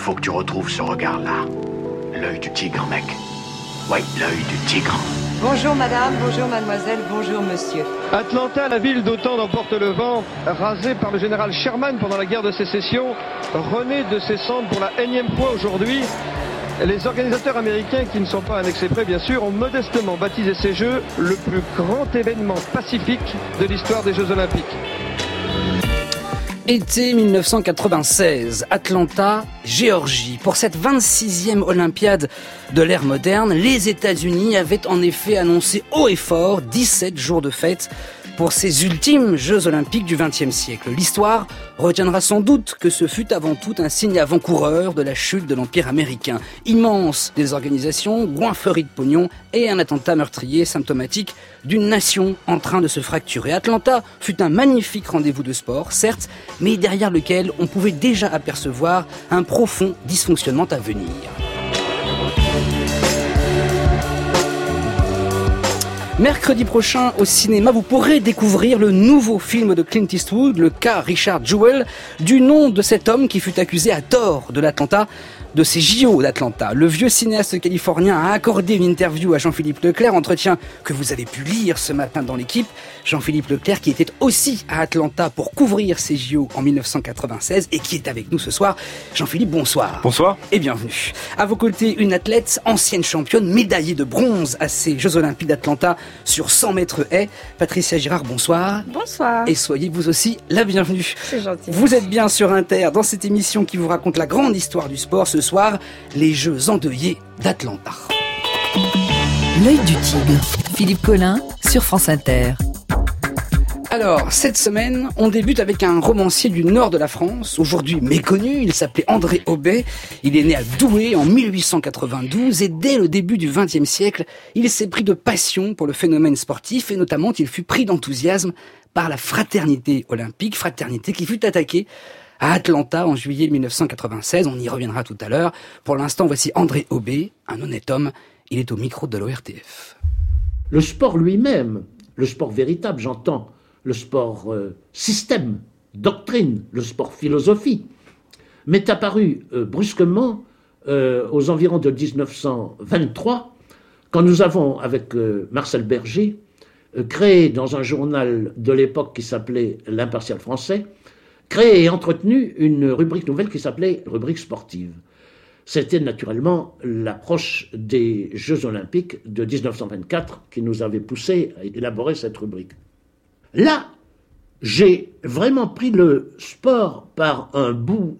faut que tu retrouves ce regard-là. L'œil du tigre, mec. Ouais, l'œil du tigre. Bonjour madame, bonjour mademoiselle, bonjour monsieur. Atlanta, la ville d'Autan d'emporte le vent, rasée par le général Sherman pendant la guerre de sécession, renaît de ses cendres pour la énième fois aujourd'hui. Les organisateurs américains, qui ne sont pas un excès près bien sûr, ont modestement baptisé ces Jeux le plus grand événement pacifique de l'histoire des Jeux Olympiques. Été 1996, Atlanta, Géorgie. Pour cette 26e Olympiade de l'ère moderne, les États-Unis avaient en effet annoncé haut et fort 17 jours de fête pour ces ultimes Jeux Olympiques du XXe siècle. L'histoire retiendra sans doute que ce fut avant tout un signe avant-coureur de la chute de l'Empire américain. Immense désorganisation, goinfrerie de pognon et un attentat meurtrier symptomatique d'une nation en train de se fracturer. Atlanta fut un magnifique rendez-vous de sport, certes, mais derrière lequel on pouvait déjà apercevoir un profond dysfonctionnement à venir. Mercredi prochain au cinéma, vous pourrez découvrir le nouveau film de Clint Eastwood, le cas Richard Jewell, du nom de cet homme qui fut accusé à tort de l'attentat de ces JO d'Atlanta. Le vieux cinéaste californien a accordé une interview à Jean-Philippe Leclerc, entretien que vous avez pu lire ce matin dans l'équipe. Jean-Philippe Leclerc qui était aussi à Atlanta pour couvrir ces JO en 1996 et qui est avec nous ce soir. Jean-Philippe, bonsoir. Bonsoir. Et bienvenue. À vos côtés, une athlète, ancienne championne, médaillée de bronze à ces Jeux Olympiques d'Atlanta sur 100 mètres haies. Patricia Girard, bonsoir. Bonsoir. Et soyez vous aussi la bienvenue. C'est gentil. Vous êtes bien sur Inter dans cette émission qui vous raconte la grande histoire du sport. Ce soir, les Jeux endeuillés d'Atlanta. L'œil du tigre. Philippe Collin sur France Inter. Alors, cette semaine, on débute avec un romancier du nord de la France, aujourd'hui méconnu. Il s'appelait André Aubet. Il est né à Douai en 1892 et dès le début du XXe siècle, il s'est pris de passion pour le phénomène sportif et notamment il fut pris d'enthousiasme par la fraternité olympique, fraternité qui fut attaquée à Atlanta en juillet 1996. On y reviendra tout à l'heure. Pour l'instant, voici André Aubet, un honnête homme. Il est au micro de l'ORTF. Le sport lui-même, le sport véritable, j'entends, le sport système, doctrine, le sport philosophie, m'est apparu brusquement aux environs de 1923, quand nous avons, avec Marcel Berger, créé dans un journal de l'époque qui s'appelait L'Impartial français, créé et entretenu une rubrique nouvelle qui s'appelait rubrique sportive. C'était naturellement l'approche des Jeux Olympiques de 1924 qui nous avait poussé à élaborer cette rubrique. Là, j'ai vraiment pris le sport par un bout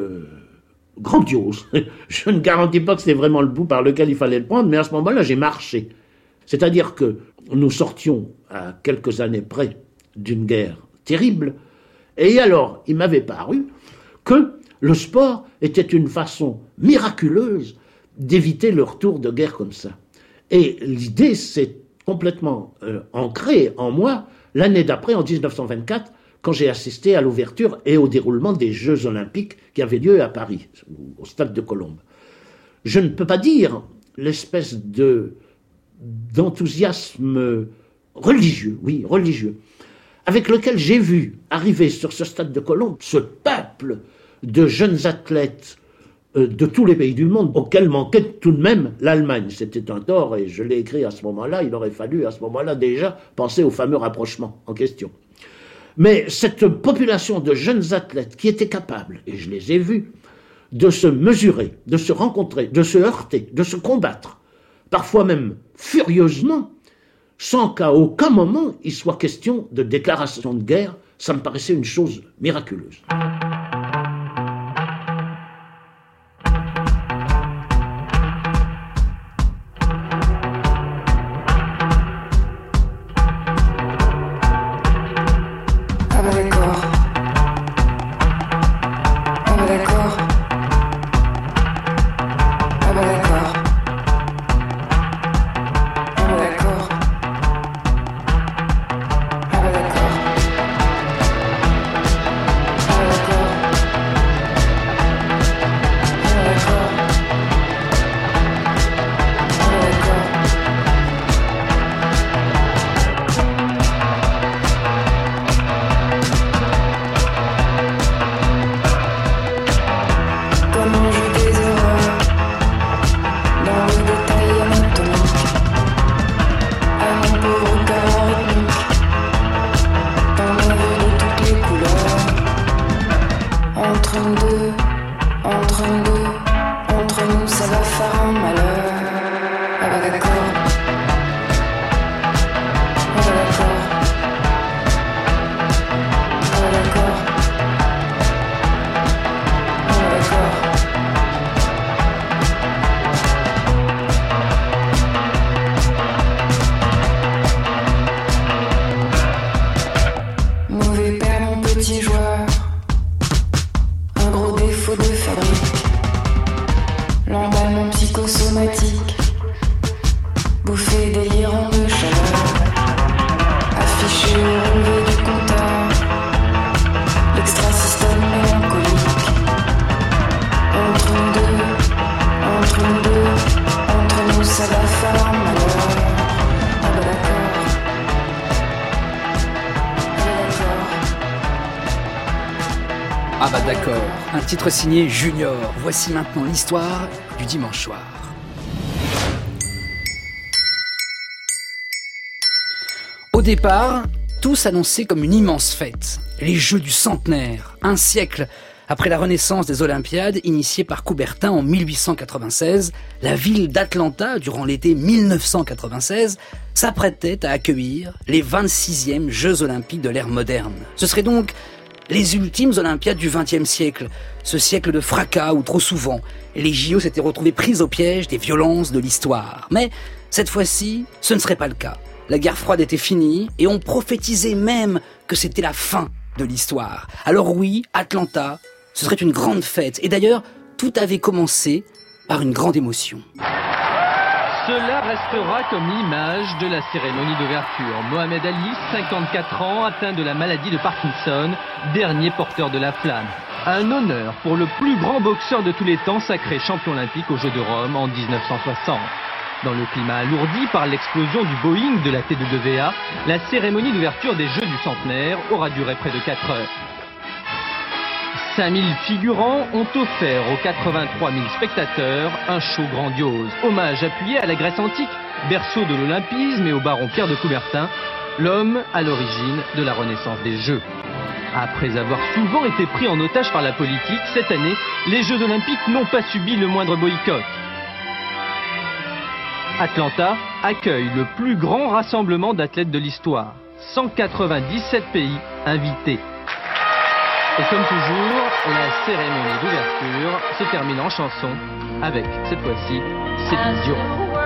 grandiose. Je ne garantis pas que c'était vraiment le bout par lequel il fallait le prendre, mais à ce moment-là, j'ai marché. C'est-à-dire que nous sortions à quelques années près d'une guerre terrible, et alors, il m'avait paru que le sport était une façon miraculeuse d'éviter le retour de guerre comme ça. Et l'idée s'est complètement ancrée en moi l'année d'après, en 1924, quand j'ai assisté à l'ouverture et au déroulement des Jeux Olympiques qui avaient lieu à Paris, au stade de Colombes. Je ne peux pas dire l'espèce d'enthousiasme religieux, avec lequel j'ai vu arriver sur ce stade de Colombes ce peuple de jeunes athlètes de tous les pays du monde, auxquels manquait tout de même l'Allemagne. C'était un tort, et je l'ai écrit à ce moment-là, il aurait fallu à ce moment-là déjà penser au fameux rapprochement en question. Mais cette population de jeunes athlètes qui étaient capables, et je les ai vus, de se mesurer, de se rencontrer, de se heurter, de se combattre, parfois même furieusement, sans qu'à aucun moment il soit question de déclaration de guerre, ça me paraissait une chose miraculeuse. d'accord. entre nous, ça va faire un malheur. Ah bah d'accord. Ah bah d'accord. Ah bah d'accord. Ah bah d'accord. Mauvais père, mon petit joueur. Un gros défaut de fabrique. L'emballement psychosomatique. Bouffé délirant de chaleur. Affiché au relevé du compteur. L'extra-système mélancolique. Entre nous, ça va faire un malheur. Ah bah d'accord. Ah bah d'accord, un titre signé Junior. Voici maintenant l'histoire du dimanche soir. Au départ, tout s'annonçait comme une immense fête. Les Jeux du centenaire, un siècle après la renaissance des Olympiades initiée par Coubertin en 1896, la ville d'Atlanta, durant l'été 1996, s'apprêtait à accueillir les 26e Jeux Olympiques de l'ère moderne. Ce serait donc les ultimes Olympiades du XXe siècle, ce siècle de fracas où trop souvent, les JO s'étaient retrouvés pris au piège des violences de l'histoire. Mais cette fois-ci, ce ne serait pas le cas. La guerre froide était finie et on prophétisait même que c'était la fin de l'histoire. Alors oui, Atlanta, ce serait une grande fête. Et d'ailleurs, tout avait commencé par une grande émotion. Cela restera comme l'image de la cérémonie d'ouverture. Mohamed Ali, 54 ans, atteint de la maladie de Parkinson, dernier porteur de la flamme. Un honneur pour le plus grand boxeur de tous les temps, sacré champion olympique aux Jeux de Rome en 1960. Dans le climat alourdi par l'explosion du Boeing de la T2VA, la cérémonie d'ouverture des Jeux du centenaire aura duré près de 4 heures. 5000 figurants ont offert aux 83 000 spectateurs un show grandiose. Hommage appuyé à la Grèce antique, berceau de l'olympisme, et au baron Pierre de Coubertin, l'homme à l'origine de la renaissance des Jeux. Après avoir souvent été pris en otage par la politique, cette année, les Jeux olympiques n'ont pas subi le moindre boycott. Atlanta accueille le plus grand rassemblement d'athlètes de l'histoire. 197 pays invités. Et comme toujours, la cérémonie d'ouverture se termine en chanson avec, cette fois-ci, Céline Dion.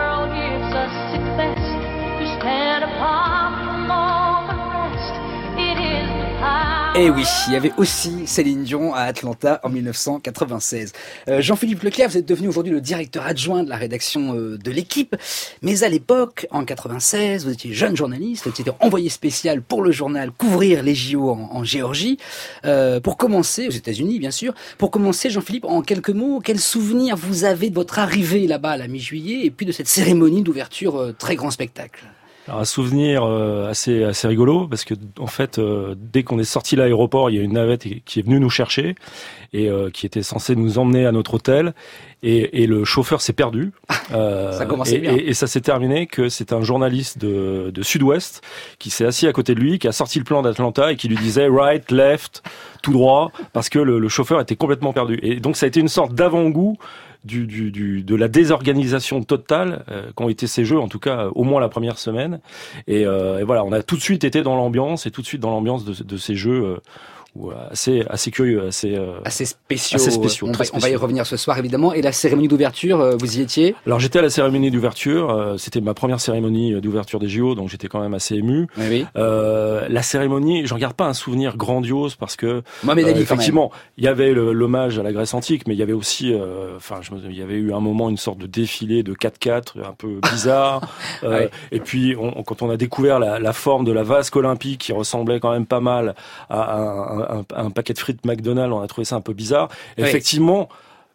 Et oui, il y avait aussi Céline Dion à Atlanta en 1996. Jean-Philippe Leclerc, vous êtes devenu aujourd'hui le directeur adjoint de la rédaction de l'Équipe. Mais à l'époque, en 96, vous étiez jeune journaliste, vous étiez envoyé spécial pour le journal couvrir les JO en Géorgie. Pour commencer, aux États-Unis bien sûr, pour commencer, Jean-Philippe, en quelques mots, quel souvenir vous avez de votre arrivée là-bas à la mi-juillet et puis de cette cérémonie d'ouverture très grand spectacle? Alors, un souvenir assez rigolo, parce que en fait, dès qu'on est sorti de l'aéroport, il y a une navette qui est venue nous chercher et qui était censée nous emmener à notre hôtel, et le chauffeur s'est perdu. Ça commençait bien. Et ça s'est terminé que c'est un journaliste de Sud-Ouest qui s'est assis à côté de lui, qui a sorti le plan d'Atlanta et qui lui disait right, left, tout droit, parce que le chauffeur était complètement perdu. Et donc ça a été une sorte d'avant-goût de la désorganisation totale qu'ont été ces Jeux, en tout cas au moins la première semaine. Et voilà, on a tout de suite été dans l'ambiance, et tout de suite dans l'ambiance de ces Jeux assez curieux, assez spéciaux. Assez spéciaux, on va y revenir ce soir évidemment. Et la cérémonie d'ouverture, vous y étiez? Alors j'étais à la cérémonie d'ouverture, c'était ma première cérémonie d'ouverture des JO, donc j'étais quand même assez ému. Oui. La cérémonie, j'en garde pas un souvenir grandiose parce que effectivement, il y avait l'hommage à la Grèce antique, mais il y avait aussi, il y avait eu un moment une sorte de défilé de 4x4 un peu bizarre. Et puis quand on a découvert la forme de la vasque olympique qui ressemblait quand même pas mal à un paquet de frites McDonald's, on a trouvé ça un peu bizarre. Et effectivement,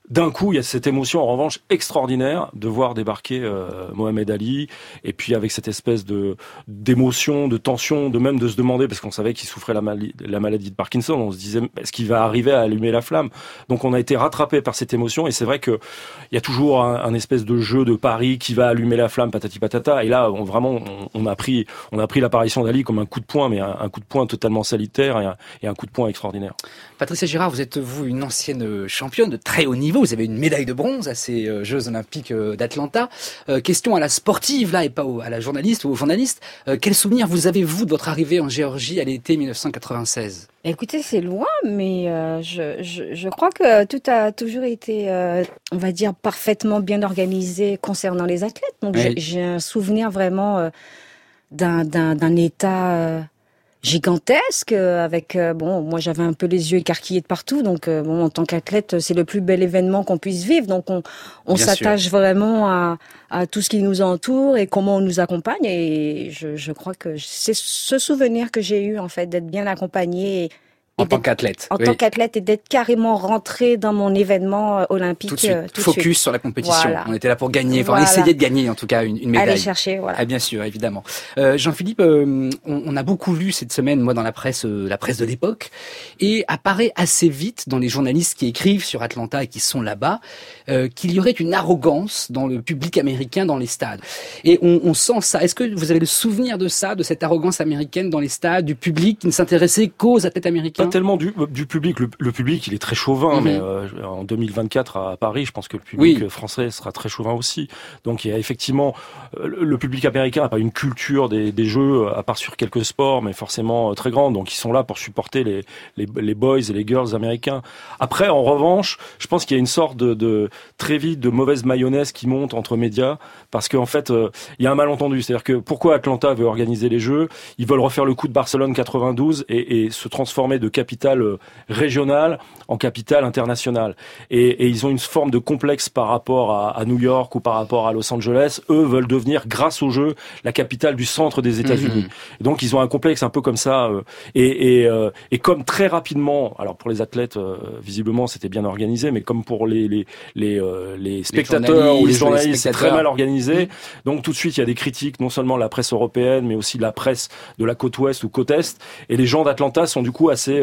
d'un coup, il y a cette émotion, en revanche, extraordinaire de voir débarquer Mohamed Ali, et puis avec cette espèce d'émotion, de tension, de même de se demander, parce qu'on savait qu'il souffrait la maladie de Parkinson, on se disait, est-ce qu'il va arriver à allumer la flamme? Donc on a été rattrapé par cette émotion, et c'est vrai que il y a toujours un espèce de jeu de pari qui va allumer la flamme, patati patata, et là, on a pris l'apparition d'Ali comme un coup de poing, mais un coup de poing totalement salutaire, et un coup de poing extraordinaire. Patricia Girard, vous êtes, vous, une ancienne championne de très haut niveau. Vous avez une médaille de bronze à ces Jeux Olympiques d'Atlanta. Question à la sportive, là, et pas à la journaliste ou au journaliste. Quel souvenir vous avez-vous de votre arrivée en Géorgie à l'été 1996 ? Écoutez, c'est loin, mais je crois que tout a toujours été, on va dire, parfaitement bien organisé concernant les athlètes. Donc oui. J'ai un souvenir vraiment d'un état gigantesque avec moi j'avais un peu les yeux écarquillés de partout, donc en tant qu'athlète c'est le plus bel événement qu'on puisse vivre, donc on s'attache vraiment à tout ce qui nous entoure et comment on nous accompagne, et je crois que c'est ce souvenir que j'ai eu en fait d'être bien accompagnée en tant qu'athlète. En tant qu'athlète, et d'être carrément rentré dans mon événement olympique. Tout de suite. Focus sur la compétition. Voilà. On était là pour gagner. Enfin, voilà. Essayer de gagner, en tout cas, une médaille. Aller chercher, voilà. Ah, bien sûr, évidemment. Jean-Philippe, on a beaucoup lu cette semaine, moi, dans la presse de l'époque, et apparaît assez vite dans les journalistes qui écrivent sur Atlanta et qui sont là-bas, qu'il y aurait une arrogance dans le public américain dans les stades. Et on sent ça. Est-ce que vous avez le souvenir de ça, de cette arrogance américaine dans les stades, du public qui ne s'intéressait qu'aux athlètes américains? Pas tellement du public. Le public, il est très chauvin, mais en 2024 à Paris, je pense que le public français sera très chauvin aussi. Donc il y a effectivement le public américain n'a pas une culture des jeux, à part sur quelques sports, mais forcément très grande. Donc ils sont là pour supporter les boys et les girls américains. Après, en revanche, je pense qu'il y a une sorte de très vite de mauvaise mayonnaise qui monte entre médias, parce qu'en fait, il y a un malentendu. C'est-à-dire que pourquoi Atlanta veut organiser les Jeux? Ils veulent refaire le coup de Barcelone 92 et se transformer de capitale régionale en capitale internationale. Et ils ont une forme de complexe par rapport à New York ou par rapport à Los Angeles. Eux veulent devenir, grâce aux Jeux, la capitale du centre des États-Unis. Et donc ils ont un complexe un peu comme ça. Et comme très rapidement, alors pour les athlètes, visiblement c'était bien organisé, mais comme pour les spectateurs ou les journalistes, c'est très mal organisé. Donc tout de suite il y a des critiques, non seulement de la presse européenne, mais aussi de la presse de la côte ouest ou côte est. Et les gens d'Atlanta sont du coup assez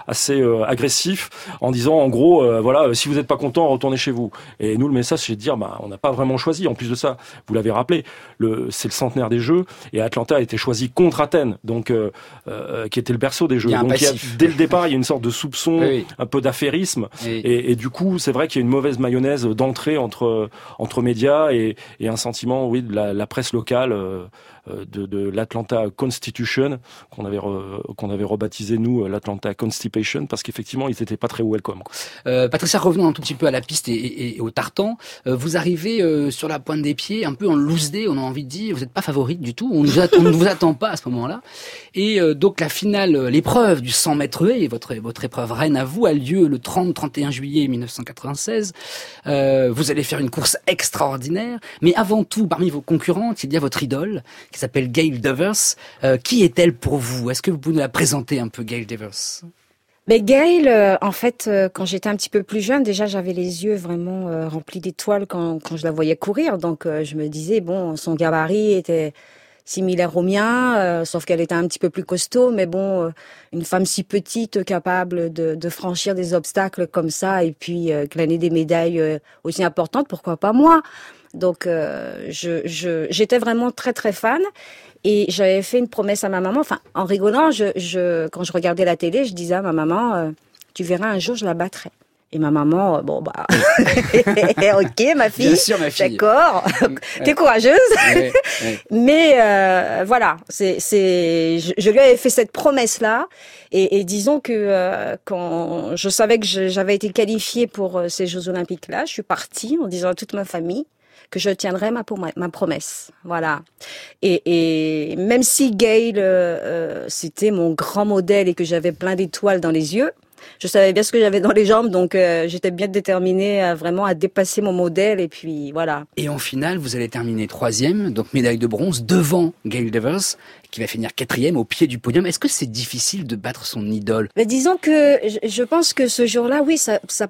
agressif en disant en gros si vous n'êtes pas content, retournez chez vous. Et nous, le message, c'est de dire on n'a pas vraiment choisi. En plus de ça, vous l'avez rappelé, c'est le centenaire des Jeux, et Atlanta a été choisi contre Athènes, donc qui était le berceau des Jeux. Donc dès le départ, il y a une sorte de soupçon, un peu d'affairisme, et du coup c'est vrai qu'il y a une mauvaise mayonnaise d'entrée entre médias et un sentiment de la presse locale, de l'Atlanta Constitution, qu'on avait rebaptisé nous l'Atlanta Constipation, parce qu'effectivement ils n'étaient pas très welcome. Patricia, revenons un tout petit peu à la piste et au tartan. Vous arrivez sur la pointe des pieds, un peu en loose day, on a envie de dire. Vous n'êtes pas favorite du tout, on ne vous attend pas à ce moment-là. Et donc la finale, l'épreuve du 100 mètres haies, votre épreuve reine à vous, a lieu le 30-31 juillet 1996. Vous allez faire une course extraordinaire, mais avant tout, parmi vos concurrentes, il y a votre idole, qui s'appelle Gail Devers. Qui est-elle pour vous? Est-ce que vous pouvez nous la présenter un peu, Gail Devers? Mais Gail, en fait, quand j'étais un petit peu plus jeune, déjà j'avais les yeux vraiment remplis d'étoiles quand je la voyais courir. Donc je me disais, son gabarit était similaire au mien, sauf qu'elle était un petit peu plus costaud. Mais une femme si petite, capable de franchir des obstacles comme ça, et puis glaner des médailles aussi importantes, pourquoi pas moi? Donc j'étais vraiment très très fan. Et j'avais fait une promesse à ma maman, en rigolant, quand je regardais la télé, je disais à ma maman, tu verras, un jour je la battrai. Et ma maman, ok ma fille, bien sûr, ma fille. D'accord, t'es courageuse. Ouais. Mais voilà, je lui avais fait cette promesse-là, et disons que quand je savais que j'avais été qualifiée pour ces Jeux Olympiques-là, je suis partie en disant à toute ma famille que je tiendrai ma promesse, voilà. Et même si Gail c'était mon grand modèle et que j'avais plein d'étoiles dans les yeux, je savais bien ce que j'avais dans les jambes, donc j'étais bien déterminée vraiment à dépasser mon modèle, et puis voilà. Et en finale, vous allez terminer 3e, donc médaille de bronze, devant Gail Devers, qui va finir 4e au pied du podium. Est-ce que c'est difficile de battre son idole? Disons que je pense que ce jour-là, oui, ça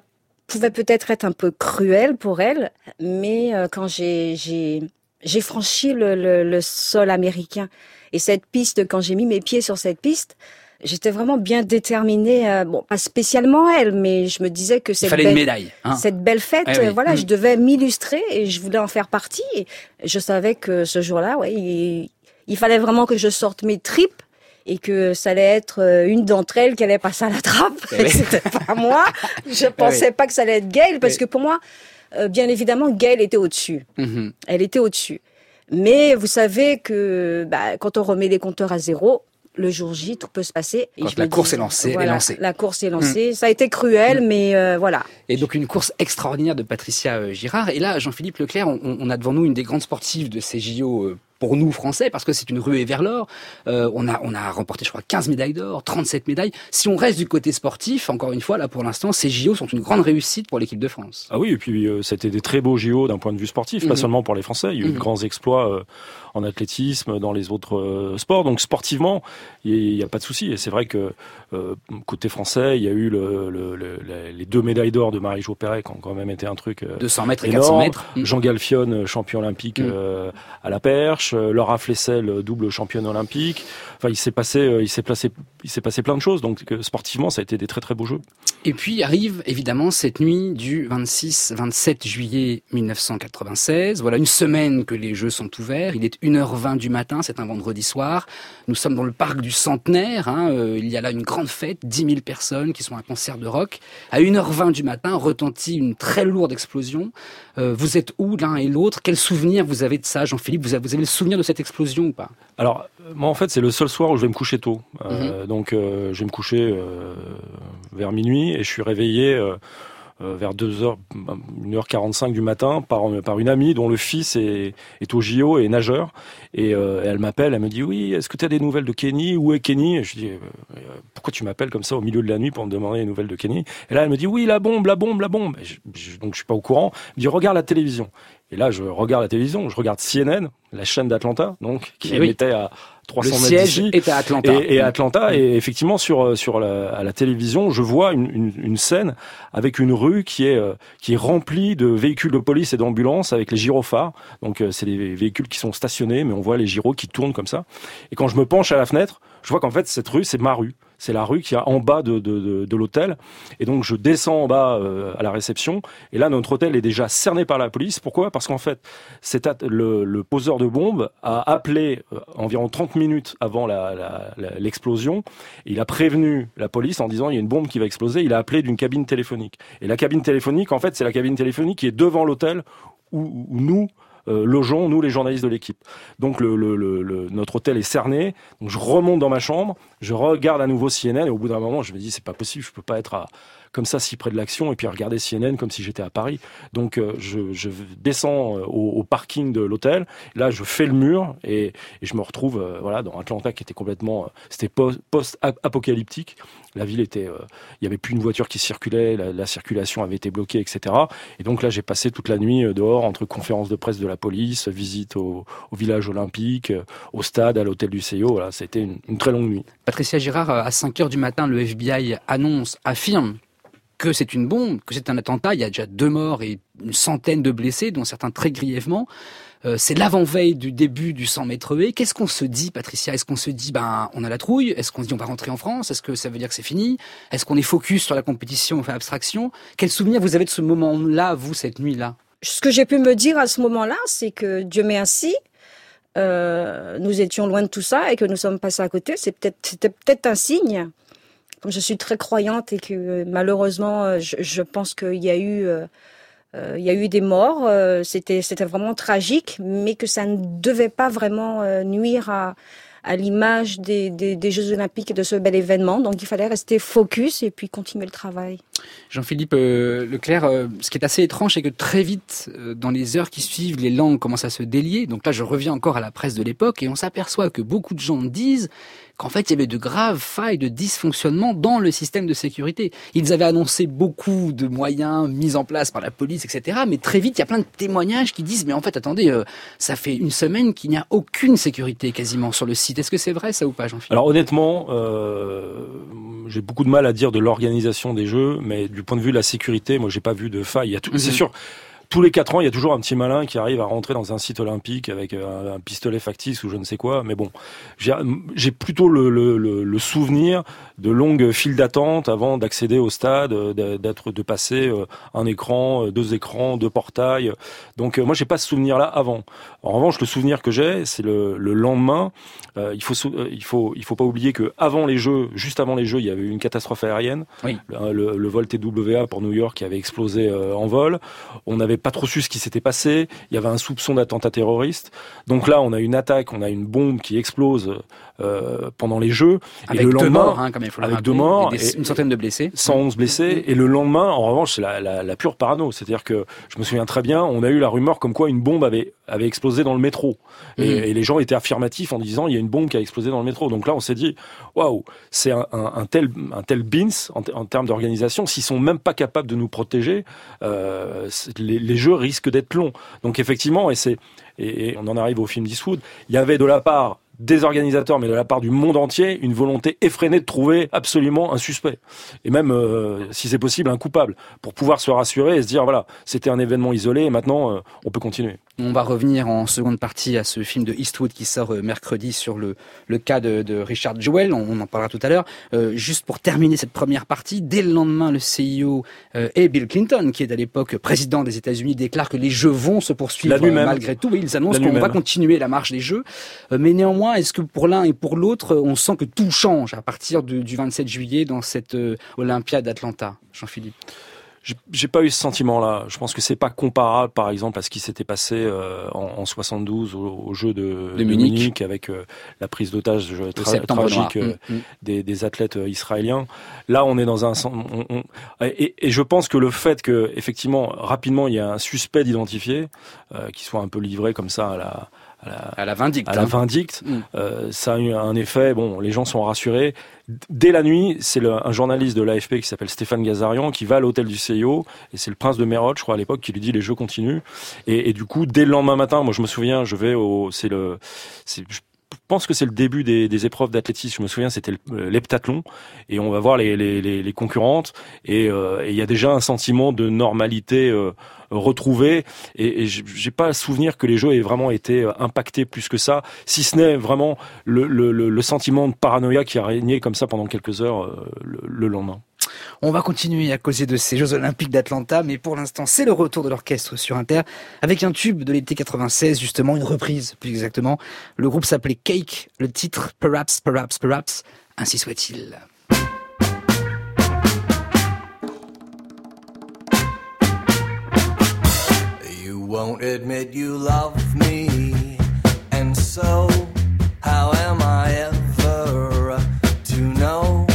pouvait peut-être être un peu cruel pour elle, mais quand j'ai franchi le sol américain et cette piste, quand j'ai mis mes pieds sur cette piste, j'étais vraiment bien déterminée, pas spécialement elle, mais je me disais que il fallait une médaille, hein. Cette belle fête, je devais m'illustrer et je voulais en faire partie. Et je savais que ce jour-là, il fallait vraiment que je sorte mes tripes et que ça allait être une d'entre elles qui allait passer à la trappe. C'était pas moi. Je pensais pas que ça allait être Gail, parce que pour moi, bien évidemment, Gail était au-dessus. Mm-hmm. Elle était au-dessus. Mais vous savez que quand on remet les compteurs à zéro, le jour J, tout peut se passer. Et quand la course est lancée, La course est lancée. Ça a été cruel, mais voilà. Et donc une course extraordinaire de Patricia Girard. Et là, Jean-Philippe Leclerc, on a devant nous une des grandes sportives de ces JO pour nous Français, parce que c'est une ruée vers l'or. On a remporté, je crois, 15 médailles d'or, 37 médailles. Si on reste du côté sportif, encore une fois, là pour l'instant, ces JO sont une grande réussite pour l'équipe de France. Ah oui, et puis c'était des très beaux JO d'un point de vue sportif, pas seulement pour les Français. Il y a eu de grands exploits en athlétisme, dans les autres sports. Donc sportivement, il n'y a pas de souci. Et c'est vrai que côté français, il y a eu les 2 médailles d'or de Marie-Jo Perret, qui ont quand même été un truc 200 mètres et énorme. 400 mètres. Jean Galfionne, champion olympique à la perche. Laura Flessel, double championne olympique. Enfin, il s'est passé plein de choses. Donc sportivement, ça a été des très très beaux jeux. Et puis arrive évidemment cette nuit du 26-27 juillet 1996. Voilà une semaine que les Jeux sont ouverts. Il est 1h20 du matin, c'est un vendredi soir. Nous sommes dans le parc du Centenaire. Il y a là une grande fête, 10 000 personnes qui sont à un concert de rock. À 1h20 du matin, retentit une très lourde explosion. Vous êtes où l'un et l'autre? Quel souvenir vous avez de ça, Jean-Philippe? Vous avez le souvenir de cette explosion ou pas? Alors, moi en fait, c'est le seul soir où je vais me coucher tôt. Donc, je vais me coucher vers minuit et je suis réveillé vers 1h45 du matin par une amie dont le fils est au JO et est nageur. Et elle m'appelle, elle me dit « Oui, est-ce que tu as des nouvelles de Kenny? Où est Kenny ?» Et je dis « Pourquoi tu m'appelles comme ça au milieu de la nuit pour me demander des nouvelles de Kenny ?» Et là, elle me dit « Oui, la bombe !» Donc je suis pas au courant. Elle me dit « Regarde la télévision !» Et là, je regarde la télévision, je regarde CNN, la chaîne d'Atlanta, donc qui était à 300 mètres d'ici. Le siège est à Atlanta. Et Atlanta, et effectivement à la télévision, je vois une scène avec une rue qui est remplie de véhicules de police et d'ambulances avec les gyrophares. Donc c'est des véhicules qui sont stationnés, mais on voit les gyros qui tournent comme ça. Et quand je me penche à la fenêtre, je vois qu'en fait cette rue, c'est ma rue. C'est la rue qui est en bas de l'hôtel. Et donc, je descends en bas à la réception. Et là, notre hôtel est déjà cerné par la police. Pourquoi? Parce qu'en fait, le poseur de bombe a appelé environ 30 minutes avant l'explosion. Il a prévenu la police en disant il y a une bombe qui va exploser. Il a appelé d'une cabine téléphonique. Et la cabine téléphonique, en fait, c'est la cabine téléphonique qui est devant l'hôtel où nous logeons, nous les journalistes de l'équipe. Donc notre hôtel est cerné, donc je remonte dans ma chambre, je regarde à nouveau CNN et au bout d'un moment je me dis c'est pas possible, je peux pas être comme ça si près de l'action et puis regarder CNN comme si j'étais à Paris. Donc je descends au parking de l'hôtel, là je fais le mur et je me retrouve dans Atlanta qui était complètement c'était post-apocalyptique. La ville était il y avait plus une voiture qui circulait, la circulation avait été bloquée, etc. Et donc là j'ai passé toute la nuit dehors entre conférences de presse de la police, visite au village olympique, au stade, à l'hôtel du CIO. Voilà, c'était une très longue nuit. Patricia Girard, à 5h du matin, le FBI affirme que c'est une bombe, que c'est un attentat. Il y a déjà 2 morts et une centaine de blessés, dont certains très grièvement. C'est l'avant-veille du début du 100 mètres haies. Qu'est-ce qu'on se dit, Patricia? Est-ce qu'on se dit, on a la trouille? Est-ce qu'on se dit, on va rentrer en France? Est-ce que ça veut dire que c'est fini? Est-ce qu'on est focus sur la compétition, on fait abstraction? Quel souvenir vous avez de ce moment-là, vous, cette nuit-là? Ce que j'ai pu me dire à ce moment-là, c'est que Dieu merci, nous étions loin de tout ça et que nous sommes passés à côté. C'était peut-être un signe. Comme je suis très croyante et que malheureusement, je pense qu'il y a eu des morts. C'était vraiment tragique, mais que ça ne devait pas vraiment nuire à l'image des Jeux Olympiques et de ce bel événement. Donc il fallait rester focus et puis continuer le travail. Jean-Philippe Leclerc, ce qui est assez étrange, c'est que très vite, dans les heures qui suivent, les langues commencent à se délier. Donc là, je reviens encore à la presse de l'époque et on s'aperçoit que beaucoup de gens disent qu'en fait, il y avait de graves failles de dysfonctionnement dans le système de sécurité. Ils avaient annoncé beaucoup de moyens mis en place par la police, etc. Mais très vite, il y a plein de témoignages qui disent, mais en fait, attendez, ça fait une semaine qu'il n'y a aucune sécurité quasiment sur le site. Est-ce que c'est vrai ça ou pas, Jean-Philippe ? Alors honnêtement, j'ai beaucoup de mal à dire de l'organisation des jeux, mais du point de vue de la sécurité, moi j'ai pas vu de faille. C'est sûr. Tous les 4 ans, il y a toujours un petit malin qui arrive à rentrer dans un site olympique avec un pistolet factice ou je ne sais quoi. Mais bon, j'ai plutôt le souvenir de longues files d'attente avant d'accéder au stade, de passer un écran, 2 écrans, 2 portails. Donc moi, j'ai pas ce souvenir-là avant. En revanche, le souvenir que j'ai, c'est le lendemain. Il faut pas oublier que avant les Jeux, juste avant les Jeux, il y avait eu une catastrophe aérienne. Oui. Le vol TWA pour New York qui avait explosé en vol. On n'avait pas trop su ce qui s'était passé. Il y avait un soupçon d'attentat terroriste. Donc là, on a une attaque, on a une bombe qui explose pendant les Jeux. Avec et le lendemain, 2 morts, hein, comme il faut le avec rappeler, 2 morts, et une centaine de blessés. 111 blessés. Et le lendemain, en revanche, c'est la pure parano. C'est-à-dire que je me souviens très bien, on a eu la rumeur comme quoi une bombe avait explosé dans le métro. Et les gens étaient affirmatifs en disant il y a une bombe qui a explosé dans le métro. Donc là, on s'est dit waouh, c'est un tel bins en termes d'organisation. S'ils sont même pas capables de nous protéger, les Jeux risquent d'être longs. Donc effectivement, et on en arrive au film d'Eastwood, il y avait de la part des organisateurs, mais de la part du monde entier, une volonté effrénée de trouver absolument un suspect. Et même, si c'est possible, un coupable. Pour pouvoir se rassurer et se dire, voilà, c'était un événement isolé et maintenant, on peut continuer. On va revenir en seconde partie à ce film de Eastwood qui sort mercredi sur le cas de Richard Jewell. On en parlera tout à l'heure. Juste pour terminer cette première partie, dès le lendemain, le CIO et Bill Clinton, qui est à l'époque président des États-Unis, déclare que les Jeux vont se poursuivre malgré tout. Oui, ils annoncent qu'on va continuer la marche des Jeux. Mais néanmoins, est-ce que pour l'un et pour l'autre, on sent que tout change à partir du 27 juillet dans cette Olympiade d'Atlanta, Jean-Philippe? J'ai pas eu ce sentiment-là. Je pense que c'est pas comparable, par exemple, à ce qui s'était passé en 72 au jeu de Munich avec la prise d'otage tragique des athlètes israéliens. Là, on est dans et je pense que le fait que effectivement rapidement il y a un suspect d'identifier qui soit un peu livré comme ça à la vindicte. Ça a eu un effet. Bon, les gens sont rassurés. Dès la nuit, c'est un journaliste de l'AFP qui s'appelle Stéphane Gazarian qui va à l'hôtel du CIO et c'est le prince de Mérode, je crois à l'époque, qui lui dit les Jeux continuent. Et du coup, dès le lendemain matin, moi je me souviens, je pense que c'est le début des épreuves d'athlétisme. Je me souviens, c'était l'heptathlon et on va voir les concurrentes et il y a déjà un sentiment de normalité retrouvé et j'ai pas le souvenir que les Jeux aient vraiment été impactés plus que ça, si ce n'est vraiment le sentiment de paranoïa qui a régné comme ça pendant quelques heures le lendemain. On va continuer à causer de ces Jeux Olympiques d'Atlanta, mais pour l'instant, c'est le retour de l'orchestre sur Inter, avec un tube de l'été 96, justement, une reprise, plus exactement. Le groupe s'appelait Cake, le titre Perhaps, Perhaps, Perhaps, ainsi soit-il. You won't admit you love me, and so, how am I ever to know?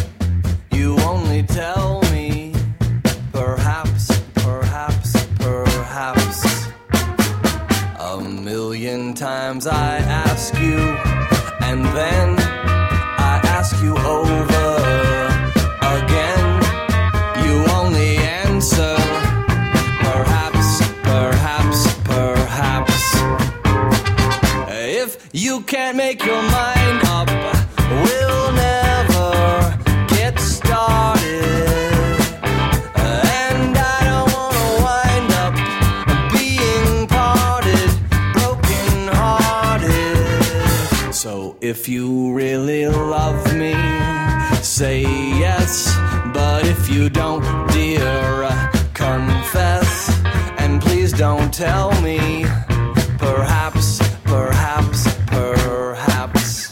Tell me, perhaps, perhaps, perhaps. A million times I ask you, and then I ask you over again. You only answer, perhaps, perhaps, perhaps. If you can't make your mind up, we'll never get started. If you really love me, say yes. But if you don't, dear, confess. And please don't tell me, perhaps, perhaps, perhaps.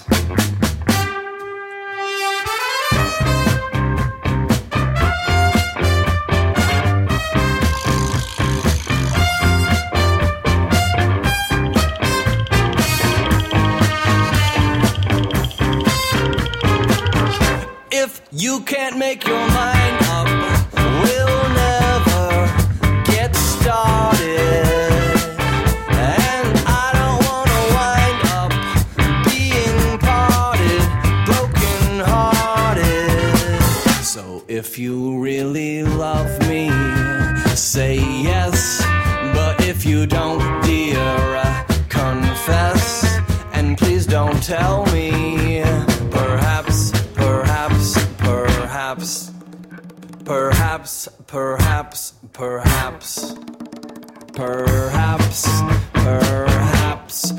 You can't make your mind up, we'll never get started. And I don't wanna wind up being parted, broken confess. But if you don't, dear, confess. And please don't tell me. Perhaps, perhaps, perhaps. Perhaps, perhaps, perhaps. Perhaps, perhaps,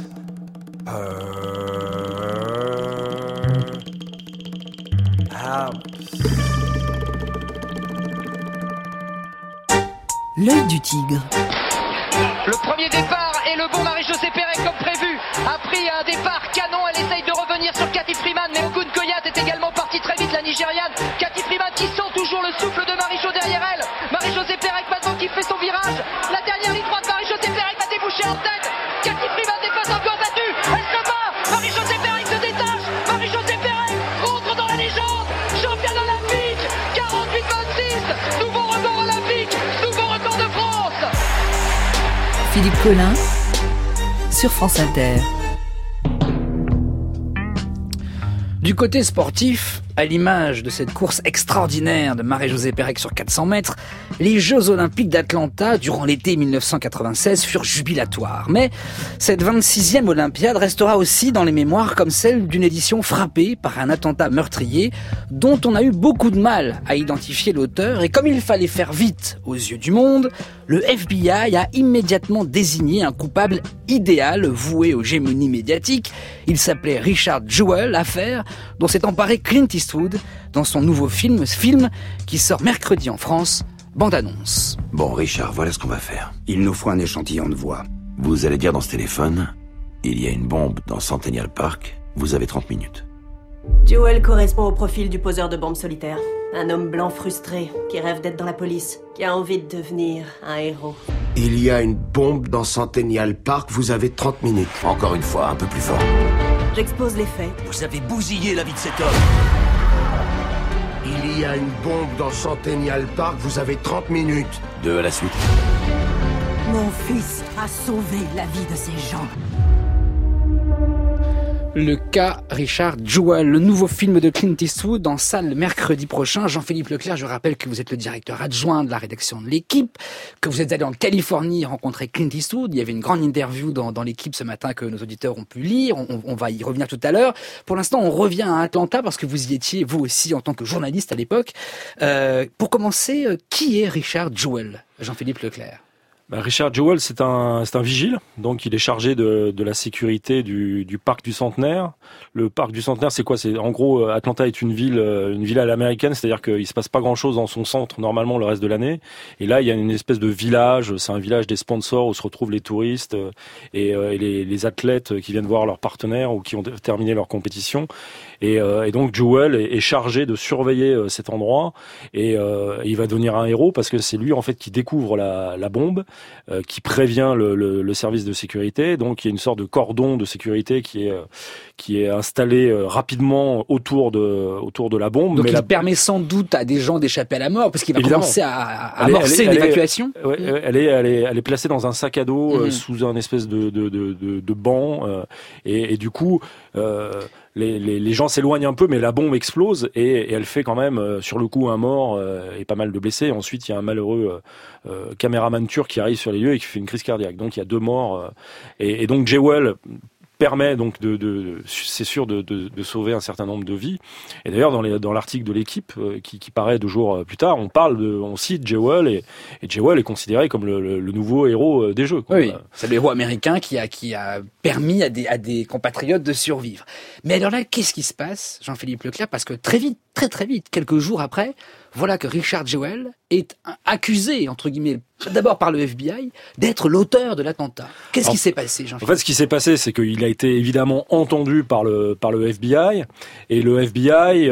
L'œil du tigre. Le premier départ est le bon Marie-Josée Pérec comme prévu. A pris un départ canon, elle essaye de revenir sur Cathy Freeman, mais Okun Koyat est également partie très vite, la Nigériane. Cathy Freeman qui sent toujours le souffle de Marie-Jo derrière elle. Marie-Josée Pérec maintenant qui fait son virage. La dernière ligne droite, Marie-Josée Pérec va déboucher en tête. Cathy Freeman n'est pas encore battue. Elle se bat. Marie-Josée Pérec se détache. Marie-Josée Pérec rentre dans la légende. Championne olympique. 48-26. Nouveau record olympique. Nouveau record de France. Philippe Collin sur France Inter. Du côté sportif, à l'image de cette course extraordinaire de Marie-Josée Pérec sur 400 mètres, les Jeux Olympiques d'Atlanta, durant l'été 1996, furent jubilatoires. Mais cette 26e Olympiade restera aussi dans les mémoires comme celle d'une édition frappée par un attentat meurtrier dont on a eu beaucoup de mal à identifier l'auteur. Et comme il fallait faire vite aux yeux du monde, le FBI a immédiatement désigné un coupable idéal voué aux gémonies médiatiques. Il s'appelait Richard Jewell, affaire dont s'est emparé Clint Eastwood dans son nouveau film qui sort mercredi en France, bande-annonce. Bon, Richard, voilà ce qu'on va faire. Il nous faut un échantillon de voix. Vous allez dire dans ce téléphone, il y a une bombe dans Centennial Park, vous avez 30 minutes. Jewell correspond au profil du poseur de bombes solitaire. Un homme blanc frustré, qui rêve d'être dans la police, qui a envie de devenir un héros. Il y a une bombe dans Centennial Park, vous avez 30 minutes. Encore une fois, un peu plus fort. J'expose les faits. Vous avez bousillé la vie de cet homme. Il y a une bombe dans Centennial Park, vous avez 30 minutes. 2 à la suite. Mon fils a sauvé la vie de ces gens. Le cas Richard Jewell, le nouveau film de Clint Eastwood en salle mercredi prochain. Jean-Philippe Leclerc, je rappelle que vous êtes le directeur adjoint de la rédaction de l'Équipe, que vous êtes allé en Californie rencontrer Clint Eastwood. Il y avait une grande interview dans l'Équipe ce matin que nos auditeurs ont pu lire. On va y revenir tout à l'heure. Pour l'instant, on revient à Atlanta parce que vous y étiez, vous aussi, en tant que journaliste à l'époque. Pour commencer, qui est Richard Jewell, Jean-Philippe Leclerc? Richard Jewell, c'est un vigile, donc il est chargé de la sécurité du parc du Centenaire. Le parc du Centenaire, c'est quoi? C'est en gros, Atlanta est une ville à l'américaine, c'est-à-dire qu'il se passe pas grand-chose dans son centre normalement le reste de l'année. Et là, il y a une espèce de village. C'est un village des sponsors où se retrouvent les touristes et les athlètes qui viennent voir leurs partenaires ou qui ont terminé leur compétition. Et donc Jewell est chargé de surveiller cet endroit et il va devenir un héros parce que c'est lui en fait qui découvre la bombe. Qui prévient le service de sécurité. Donc il y a une sorte de cordon de sécurité qui est installé rapidement autour de la bombe. Donc il permet sans doute à des gens d'échapper à la mort parce qu'il va commencer à amorcer une évacuation. Elle est placée dans un sac à dos sous un espèce de banc et du coup les gens s'éloignent un peu, mais la bombe explose et elle fait quand même sur le coup un mort et pas mal de blessés. Ensuite, il y a un malheureux caméraman turc qui arrive sur les lieux et qui fait une crise cardiaque. Donc il y a 2 morts et donc Jewell permet donc c'est sûr de sauver un certain nombre de vies. Et d'ailleurs dans l'article de l'Équipe qui paraît 2 jours plus tard, on cite Jewell et Jewell est considéré comme le nouveau héros des Jeux, quoi. Oui, c'est le héros américain qui a permis à des compatriotes de survivre. Mais alors là, qu'est-ce qui se passe, Jean-Philippe Leclerc? Parce que très vite, quelques jours après, voilà que Richard Jewell est accusé, entre guillemets, d'abord par le FBI, d'être l'auteur de l'attentat. Qu'est-ce qui s'est passé, Jean-Philippe? En fait, ce qui s'est passé, c'est qu'il a été évidemment entendu par le FBI, et le FBI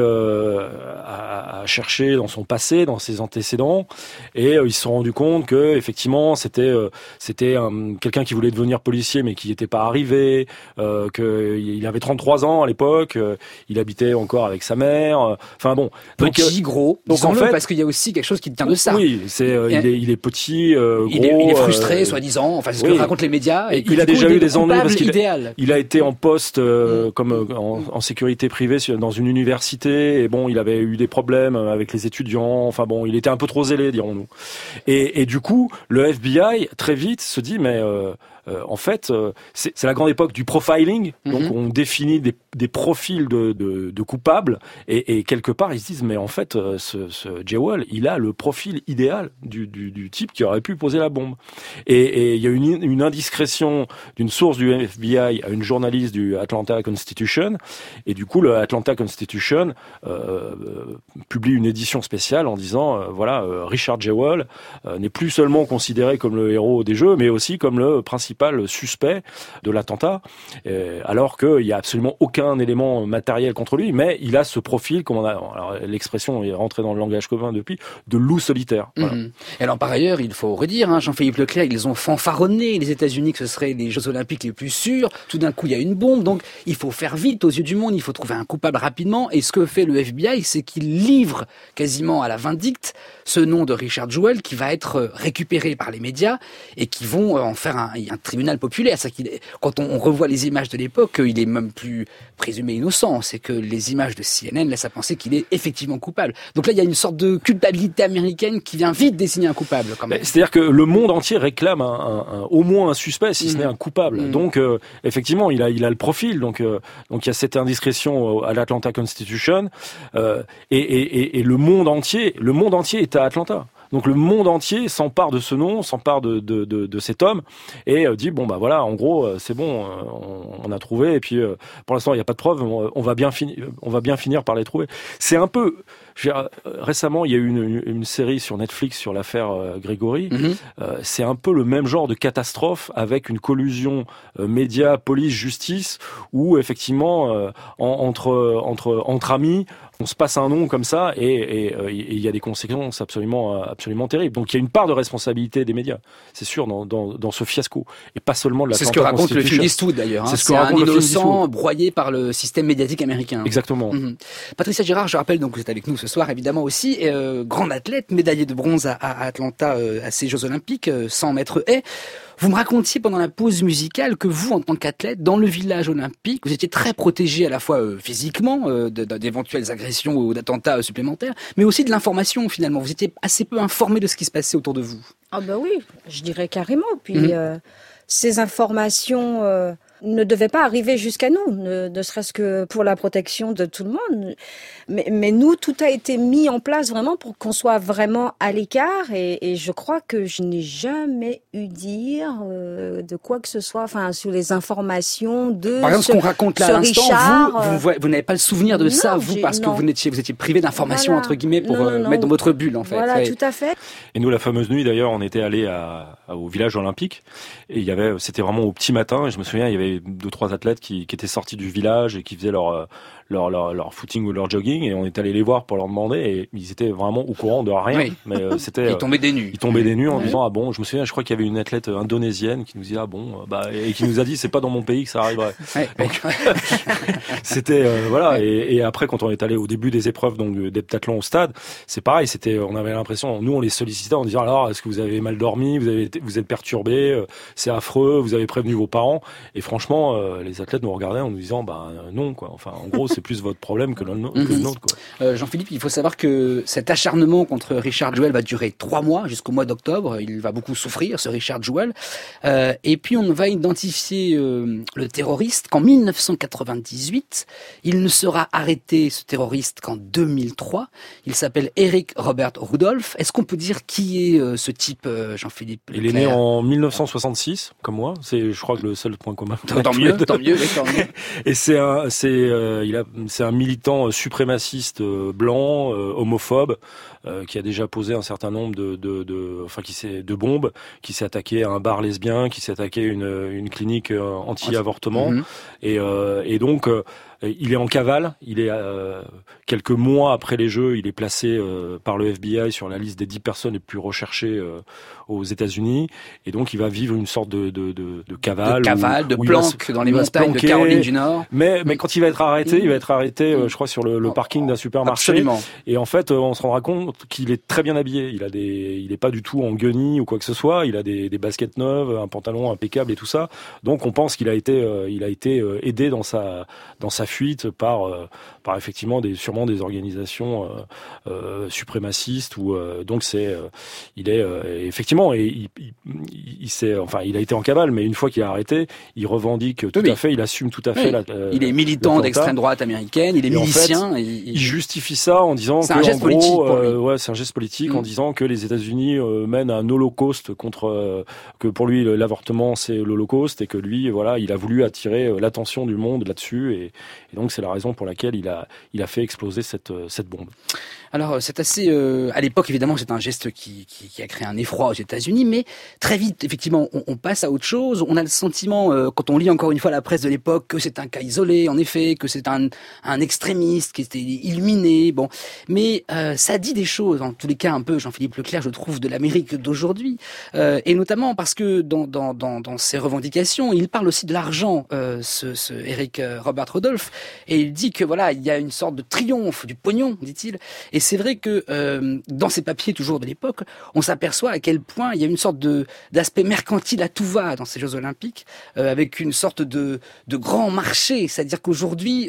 a cherché dans son passé, dans ses antécédents, et ils se sont rendus compte que effectivement, c'était quelqu'un qui voulait devenir policier, mais qui n'était pas arrivé, qu'il avait 33 ans à l'époque, il habitait encore avec sa mère. Enfin bon, petit, gros. Donc en fait, parce qu'il y a aussi quelque chose qui tient de ça. Oui, il est petit. petit, gros. Il est frustré, soi-disant. Enfin, c'est ce que racontent les médias. Et il a déjà eu des ennuis parce qu'il a été en poste comme en sécurité privée dans une université. Et bon, il avait eu des problèmes avec les étudiants. Enfin bon, il était un peu trop zélé, dirons-nous. Et du coup, le FBI très vite se dit mais en fait, c'est la grande époque du profiling, donc on définit des profils de coupables, et quelque part ils se disent mais en fait ce Jewell, il a le profil idéal du type qui aurait pu poser la bombe. Et il y a une indiscrétion d'une source du FBI à une journaliste du Atlanta Constitution, et du coup le Atlanta Constitution publie une édition spéciale en disant voilà, Richard Jewell n'est plus seulement considéré comme le héros des jeux, mais aussi comme le principal suspect de l'attentat, alors qu'il n'y a absolument aucun élément matériel contre lui, mais il a ce profil, comme alors l'expression est rentrée dans le langage commun depuis, de loup solitaire. Voilà. Et alors par ailleurs, il faut redire, Jean-Philippe Leclerc, ils ont fanfaronné les États-Unis que ce seraient les Jeux Olympiques les plus sûrs. Tout d'un coup, il y a une bombe, donc il faut faire vite aux yeux du monde, il faut trouver un coupable rapidement. Et ce que fait le FBI, c'est qu'il livre quasiment à la vindicte ce nom de Richard Jewell qui va être récupéré par les médias et qui vont en faire un tribunal populaire. C'est qu'il quand on revoit les images de l'époque, il est même plus présumé innocent. C'est que les images de CNN laissent à penser qu'il est effectivement coupable. Donc là, il y a une sorte de culpabilité américaine qui vient vite désigner un coupable. Quand même. C'est-à-dire que le monde entier réclame au moins un suspect, si ce n'est un coupable. Donc effectivement, il a le profil. Donc il y a cette indiscrétion à l'Atlanta Constitution, et le monde entier est à Atlanta. Donc le monde entier s'empare de ce nom, s'empare de cet homme, et dit bon bah voilà, en gros c'est bon, on a trouvé, et puis pour l'instant il n'y a pas de preuves, on va bien finir par les trouver. C'est un peu récemment il y a eu une série sur Netflix sur l'affaire Grégory. C'est un peu le même genre de catastrophe avec une collusion médias, police, justice, où effectivement entre amis on se passe un nom comme ça, et il y a des conséquences absolument terribles. Donc il y a une part de responsabilité des médias, c'est sûr, dans ce fiasco, et pas seulement de la. C'est ce que raconte le film Eastwood d'ailleurs. C'est un innocent broyé par le système médiatique américain. Exactement. Patricia Girard, je rappelle donc que vous êtes avec nous ce soir évidemment aussi, grande athlète, médaillée de bronze à Atlanta à ces Jeux Olympiques, 100 mètres haies. Vous me racontiez pendant la pause musicale que vous, en tant qu'athlète, dans le village olympique, vous étiez très protégé à la fois physiquement d'éventuelles agressions ou d'attentats supplémentaires, mais aussi de l'information finalement. Vous étiez assez peu informé de ce qui se passait autour de vous. Ah ben oui, je dirais carrément. Puis ces informations ne devaient pas arriver jusqu'à nous, ne serait-ce que pour la protection de tout le monde. Mais nous, tout a été mis en place vraiment pour qu'on soit vraiment à l'écart, et je crois que je n'ai jamais eu dire de quoi que ce soit, enfin, sur les informations de par exemple, ce qu'on raconte là à l'instant, Richard, vous n'avez pas le souvenir de ça, vous, parce que vous étiez privé d'informations, voilà, entre guillemets, pour mettre dans votre bulle, en fait. Voilà, tout à fait. Et nous, la fameuse nuit, d'ailleurs, on était allés au village olympique, et c'était vraiment au petit matin, et je me souviens, il y avait 2-3 athlètes qui étaient sortis du village et qui faisaient leur footing ou leur jogging, et on est allé les voir pour leur demander, et ils étaient vraiment au courant de rien. Oui. Mais c'était ils tombaient des nues. Ils tombaient des nues en disant ah bon, je me souviens, je crois qu'il y avait une athlète indonésienne qui nous disait ah bon, et qui nous a dit c'est pas dans mon pays que ça arriverait. Donc c'était voilà, et après quand on est allé au début des épreuves donc d'heptathlon au stade, c'est pareil, on avait l'impression, nous on les sollicitait en disant alors est-ce que vous avez mal dormi, vous êtes perturbé, c'est affreux, vous avez prévenu vos parents, et franchement les athlètes nous regardaient en nous disant non quoi, enfin en gros c'est plus votre problème que le nôtre quoi. Jean-Philippe, il faut savoir que cet acharnement contre Richard Jewell va durer 3 mois jusqu'au mois d'octobre. Il va beaucoup souffrir, ce Richard Jewell. Et puis on va identifier le terroriste qu'en 1998. Il ne sera arrêté, ce terroriste, qu'en 2003. Il s'appelle Eric Robert Rudolph. Est-ce qu'on peut dire qui est ce type, Jean-Philippe Leclerc? Il est né en 1966, comme moi. C'est, je crois, que le seul point commun. Tant mieux. Et c'est un militant suprémaciste blanc, homophobe, qui a déjà posé un certain nombre de bombes, qui s'est attaqué à un bar lesbien, qui s'est attaqué à une clinique anti-avortement, et donc il est en cavale. Il est quelques mois après les Jeux, il est placé par le FBI sur la liste des 10 personnes les plus recherchées aux États-Unis, et donc il va vivre une sorte de cavale, de planque dans les montagnes de Caroline du Nord. Mais quand il va être arrêté, je crois sur le parking d'un supermarché. Absolument. Et en fait, on se rendra compte qu'il est très bien habillé. Il est pas du tout en guenilles ou quoi que ce soit. Il a des baskets neuves, un pantalon impeccable et tout ça. Donc on pense qu'il a été aidé dans sa fuite par effectivement sûrement des organisations suprémacistes, ou donc il est effectivement, et il a été en cavale, mais une fois qu'il est arrêté, il revendique tout à fait, il assume tout à fait. Il est militant d'extrême droite américaine, il est milicien. En fait, il justifie ça en disant c'est un geste politique pour lui. C'est un geste politique en disant que les États-Unis mènent un holocauste que pour lui l'avortement c'est l'holocauste, et que lui il a voulu attirer l'attention du monde là-dessus, et donc c'est la raison pour laquelle il a fait exploser cette bombe. Alors c'est assez à l'époque évidemment c'est un geste qui a créé un effroi aux États-Unis, mais très vite effectivement on passe à autre chose. On a le sentiment quand on lit encore une fois la presse de l'époque que c'est un cas isolé, en effet, que c'est un extrémiste qui était illuminé. Bon, mais ça dit des choses en tous les cas un peu, Jean-Philippe Leclerc, je trouve, de l'Amérique d'aujourd'hui, et notamment parce que dans ses revendications il parle aussi de l'argent, ce Eric Robert Rudolph, et il dit que voilà il y a une sorte de triomphe du pognon, dit-il. Et c'est vrai que dans ces papiers toujours de l'époque, on s'aperçoit à quel point il y a une sorte d'aspect mercantile à tout va dans ces Jeux Olympiques, avec une sorte de grand marché. C'est-à-dire qu'aujourd'hui,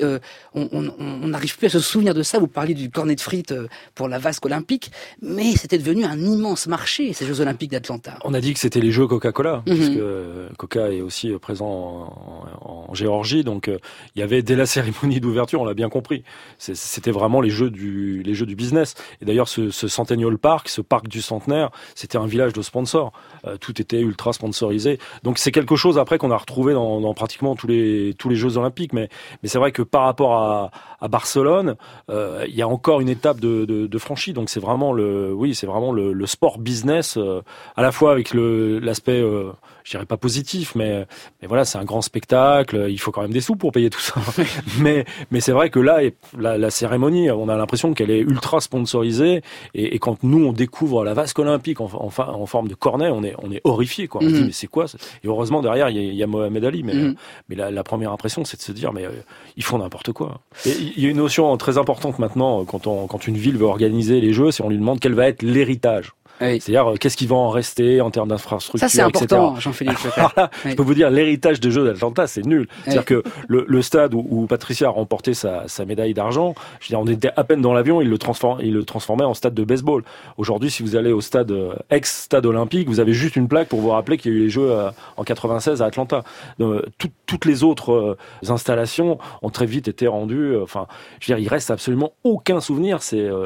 on n'arrive plus à se souvenir de ça. Vous parliez du cornet de frites pour la vasque olympique, mais c'était devenu un immense marché, ces Jeux Olympiques d'Atlanta. On a dit que c'était les Jeux Coca-Cola, puisque Coca est aussi présent en Géorgie, donc il y avait dès la cérémonie d'ouverture, on l'a bien compris, c'était vraiment les jeux du business. Et d'ailleurs, ce Centennial Park, ce parc du centenaire, c'était un village de sponsors. Tout était ultra sponsorisé. Donc c'est quelque chose après qu'on a retrouvé dans pratiquement tous les Jeux Olympiques. Mais c'est vrai que par rapport à Barcelone, il y a encore une étape de franchie. Donc c'est vraiment le sport business, à la fois avec l'aspect, je dirais pas positif, mais voilà, c'est un grand spectacle. Il faut quand même des sous pour payer tout ça. mais c'est vrai que là, la cérémonie, on a l'impression qu'elle est ultra sponsorisée, et quand nous on découvre la vasque olympique en forme de cornet, on est horrifié, quoi. On se dit mais c'est quoi ça ? Et heureusement derrière il y a Mohamed Ali, mais la première impression c'est de se dire mais ils font n'importe quoi. Et il y a une notion très importante maintenant quand une ville veut organiser les Jeux, c'est on lui demande quel va être l'héritage. Oui. C'est-à-dire, qu'est-ce qui va en rester en termes d'infrastructure, ça, c'est important, Jean-Philippe. Là, je peux vous dire, l'héritage des Jeux d'Atlanta, c'est nul. C'est-à-dire que le stade où Patricia a remporté sa médaille d'argent, je veux dire, on était à peine dans l'avion, il le transformait en stade de baseball. Aujourd'hui, si vous allez au stade, ex-stade olympique, vous avez juste une plaque pour vous rappeler qu'il y a eu les Jeux en 96 à Atlanta. Donc, toutes les autres installations ont très vite été rendues, je veux dire, il reste absolument aucun souvenir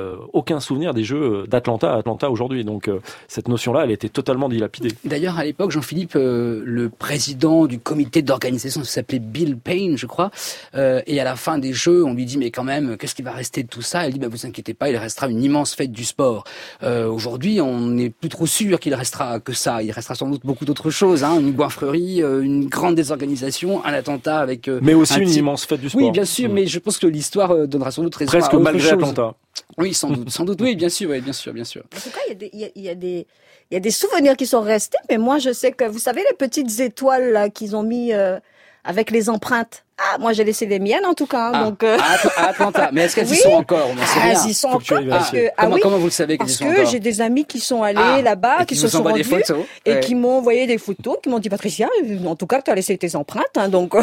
des Jeux d'Atlanta à Atlanta aujourd'hui. Donc, cette notion-là, elle était totalement dilapidée. D'ailleurs, à l'époque, Jean-Philippe, le président du comité d'organisation s'appelait Bill Payne, je crois, et à la fin des Jeux, on lui dit, mais quand même, qu'est-ce qui va rester de tout ça ? Elle dit, vous inquiétez pas, il restera une immense fête du sport. Aujourd'hui, on n'est plus trop sûr qu'il restera que ça. Il restera sans doute beaucoup d'autres choses, une goinfrerie, une grande désorganisation, un attentat avec... mais aussi une immense fête du sport. Oui, bien sûr, mais je pense que l'histoire donnera sans doute raison à autre chose. Presque malgré Atlanta. Oui, sans doute, oui, bien sûr. En tout cas, il y a des souvenirs qui sont restés, mais moi, je sais que, vous savez, les petites étoiles là, qu'ils ont mis avec les empreintes. Ah, moi, j'ai laissé les miennes, en tout cas. Donc, à Atlanta. Mais est-ce qu'elles y sont encore? Elles y sont encore. Comment vous le savez qu'elles y sont encore? Parce que j'ai des amis qui sont allés là-bas, qui se sont rendus et qui m'ont envoyé des photos, qui m'ont dit, Patricia, en tout cas, tu as laissé tes empreintes, donc.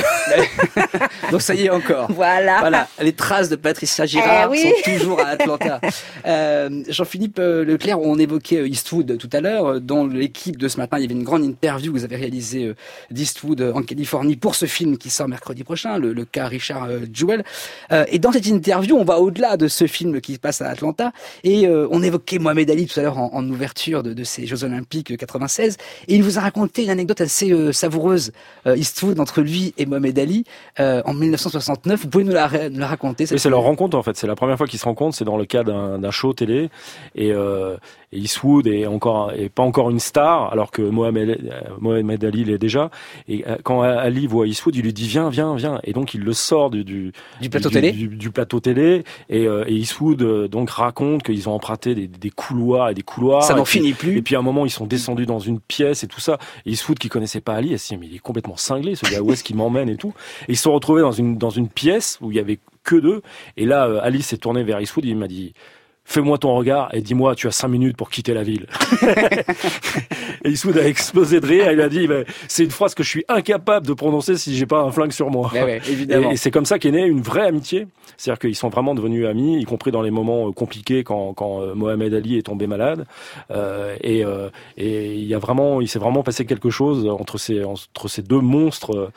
Donc, ça y est encore. Voilà. Les traces de Patricia Girard sont toujours à Atlanta. Jean-Philippe Leclerc, on évoquait Eastwood tout à l'heure. Dans l'équipe de ce matin, il y avait une grande interview que vous avez réalisée d'Eastwood en Californie pour ce film qui sort mercredi prochain, le cas Richard Jewell. Et dans cette interview, on va au-delà de ce film qui se passe à Atlanta. Et on évoquait Mohamed Ali tout à l'heure en ouverture de ces Jeux Olympiques 96. Et il vous a raconté une anecdote assez savoureuse, Eastwood, entre lui et Mohamed Ali, en 1969. Vous pouvez nous la raconter? Oui, c'est leur rencontre, en fait. C'est la première fois qu'ils se rencontrent. C'est dans le cadre d'un show télé. Et Eastwood est pas encore une star, alors que Mohamed Ali l'est déjà. Et quand Ali voit Eastwood, il lui dit viens. Et donc il le sort du plateau télé. Du plateau télé. Et Eastwood donc raconte qu'ils ont emprunté des couloirs et des couloirs. Ça n'en finit plus. Et puis à un moment ils sont descendus dans une pièce et tout ça. Et Eastwood qui connaissait pas Ali, elle s'est dit mais il est complètement cinglé ce gars, où est-ce qu'il m'emmène et tout. Et ils se sont retrouvés dans une pièce où il y avait que deux. Et là Ali s'est tourné vers Eastwood et il m'a dit fais-moi ton regard et dis-moi, tu as 5 minutes pour quitter la ville. Et Eastwood a explosé de rire. Il a dit, c'est une phrase que je suis incapable de prononcer si j'ai pas un flingue sur moi. Ouais, évidemment. Et c'est comme ça qu'est née une vraie amitié. C'est-à-dire qu'ils sont vraiment devenus amis, y compris dans les moments compliqués quand Mohamed Ali est tombé malade. Et il s'est vraiment passé quelque chose entre ces deux monstres.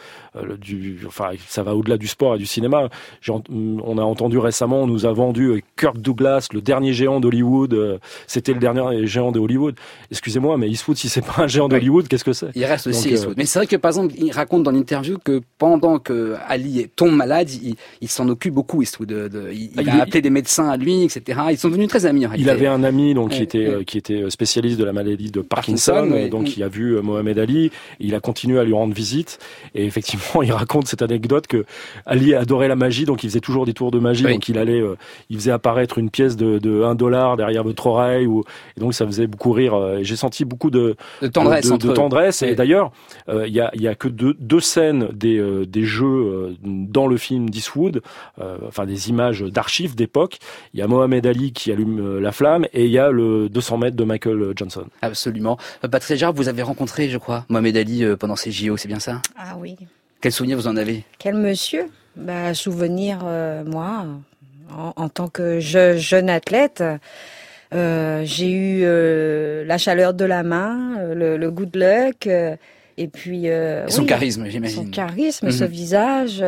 Ça va au-delà du sport et du cinéma. On a entendu récemment, on nous a vendu Kirk Douglas, le dernier géant d'Hollywood. C'était le dernier géant de Hollywood. Excusez-moi, mais Eastwood, si c'est pas un géant d'Hollywood, qu'est-ce que c'est? Il reste aussi Eastwood. Mais c'est vrai que, par exemple, il raconte dans l'interview que pendant que Ali tombe malade, il s'en occupe beaucoup, Eastwood. Il a appelé des médecins à lui, etc. Ils sont devenus très amis, en réalité. Il avait un ami, donc, qui était spécialiste de la maladie de Parkinson. Donc, il a vu Mohamed Ali. Il a continué à lui rendre visite. Et effectivement, il raconte cette anecdote que Ali adorait la magie, donc il faisait toujours des tours de magie. Donc, il faisait apparaître une pièce de $1 derrière votre oreille, et donc ça faisait beaucoup rire. Et j'ai senti beaucoup de tendresse. Et d'ailleurs, il y a que deux scènes des jeux dans le film d'Eastwood, des images d'archives d'époque. Il y a Mohamed Ali qui allume la flamme, et il y a le 200 mètres de Michael Johnson. Absolument. Patricia Gérard, vous avez rencontré, je crois, Mohamed Ali pendant ces JO, c'est bien ça? Ah oui. Quel souvenir vous en avez? Quel monsieur? Souvenir, moi, en tant que jeune athlète, j'ai eu la chaleur de la main, le good luck, et puis son charisme, j'imagine. Son charisme, ce visage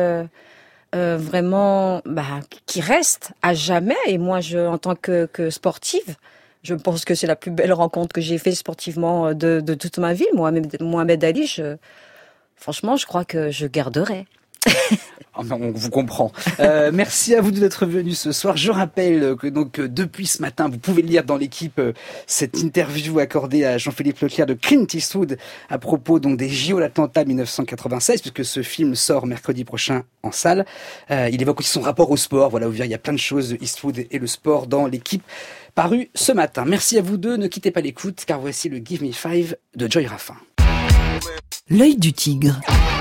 vraiment qui reste à jamais. Et moi, en tant que sportive, je pense que c'est la plus belle rencontre que j'ai faite sportivement de toute ma vie. Mohamed Ali, franchement, je crois que je garderai. On vous comprend. Merci à vous d'être venus ce soir. Je rappelle que depuis ce matin, vous pouvez lire dans l'équipe cette interview accordée à Jean-Philippe Leclerc de Clint Eastwood à propos des JO d'Atlanta 1996, puisque ce film sort mercredi prochain en salle. Il évoque aussi son rapport au sport. Voilà, vous verrez, il y a plein de choses de Eastwood et le sport dans l'équipe paru ce matin. Merci à vous deux. Ne quittez pas l'écoute, car voici le Give Me 5 de Joy Raffin. L'œil du tigre.